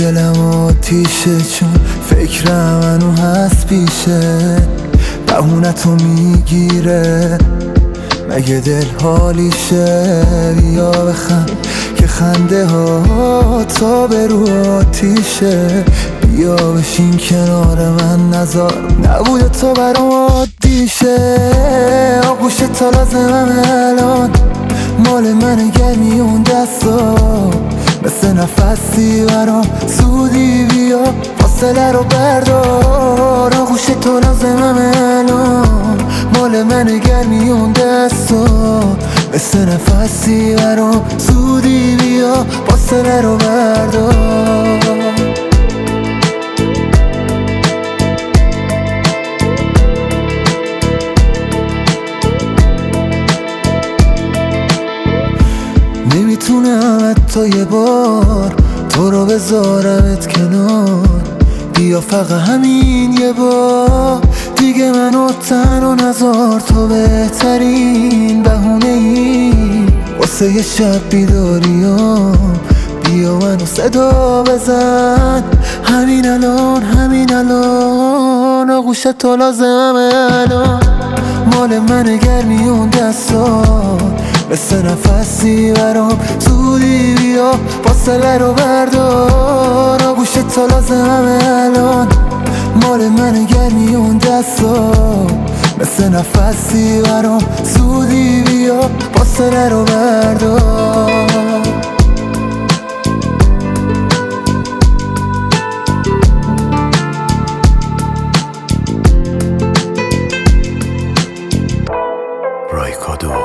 دلم آتیشه چون فکرم منو هست پیشه بهونتو میگیره مگه دل حالیشه بیا بخند که خنده ها تا به رو آتیشه بیا بشین کنار من نزار نبوده تو برام عادیشه آغوش تا لازمم الان مال من گرمی اون دستا مثل نفسی برام سودی بیا فاصله رو بردار آغوش تو لازمم الان مال من گرمی اون دستا مثل نفسی برام سودی بیا فاصله رو بردار نمیتونم حتی یه بار تو رو بذارمت کنار بیا فقط همین یه بار دیگه منو تنها نذار تو بهترین بهونه ای واسه یه شب بیداریام بیا منو صدا بزن همین الان آغوش تو لازمم الان مال من گرمی اون دستا مثل نفسی برام سودی بیا فاصله رو بردار آغوش تو لازمم الان مال من گرمی اون دستا مثل نفسی برام سودی بیا فاصله رو بردار رایکادو